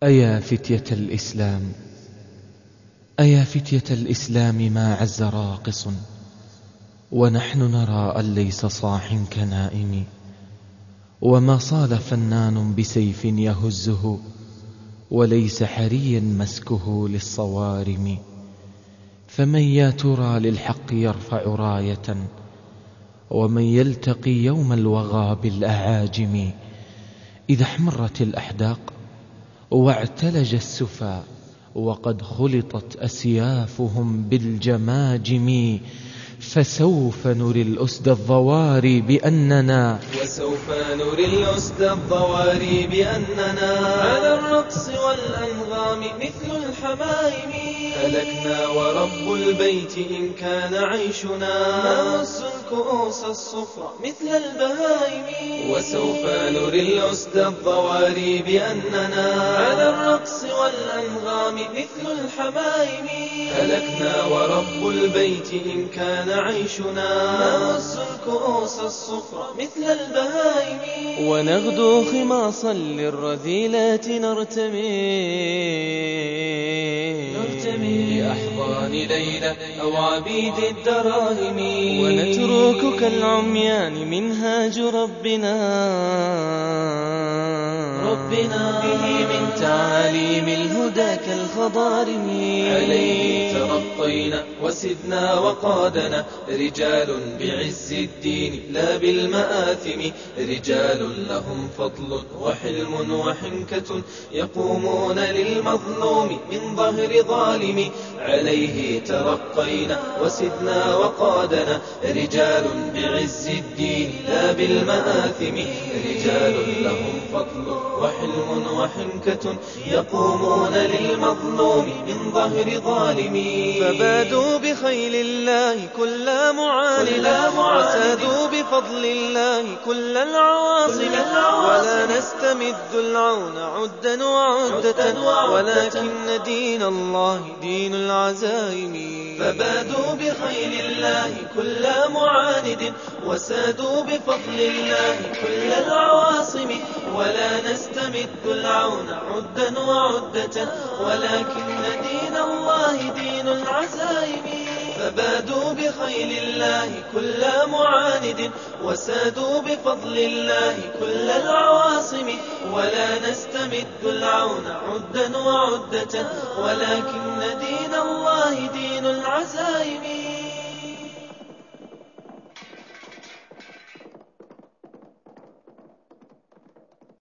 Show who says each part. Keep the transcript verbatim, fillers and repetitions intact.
Speaker 1: أيا فتية الإسلام، أيا فتية الإسلام، ما عز راقص ونحن نرى أن ليس صاح كنائم، وما صال فنان بسيف يهزه وليس حريا مسكه للصوارم. فمن يا ترى للحق يرفع راية، ومن يلتقي يوم الوغى بالأعاجم. إذا احمرت الأحداق واعتلج السفا، وقد خلطت أسيافهم بالجماجم، فسوف نري الأسد الضواري بأننا
Speaker 2: وسوف نري الأسد الضواري بأننا على الرقص والأنغام مثل الحمائم. هلكنا ورب البيت إن كان عيشنا نمس الكؤوس الصفر مثل البهائم. وسوف نري الأسد الضواري بأننا على الرقص والأنغام مثل الحمائم. هلكنا ورب البيت إن كان عيشنا نمس الكؤوس الصفر مثل البهائم. ونغدو خماصا للرذيلات نرتمي نرتمي بأحضان ليلى أو عبيد الدراهم. ونترك كالعميان منهاج ربنا ربنا به من تعاليم الهدى كالخضارم. عليه ترقينا وسدنا وقادنا رجال بعز الدين لا بالمآثم. رجال لهم فضل وحلم وحنكة يقومون للمظلوم من ظهر ظالم. عليه ترقينا وسدنا وقادنا رجال بعز الدين لا بالمآثم. رجال لهم فضل وحلم وحنكة يقومون للمظلوم من ظهر ظالم. فبادوا بخيل الله كل معاند، وسادوا بفضل الله كل العواصم. ولا نستمد العون عدا وعدة، ولكن دين الله دين العزائم. فبادوا بخيل الله كل معاند، وسادوا بفضل الله كل العواصم. ولا نستمد العون عدا وعدة، ولكن دين الله دين العزائم. فبادوا بخيل الله كل معاند، وسادوا بفضل الله كل العواصم. ولا نستمد العون عدا وعدة، ولكن دين الله دين العزائم.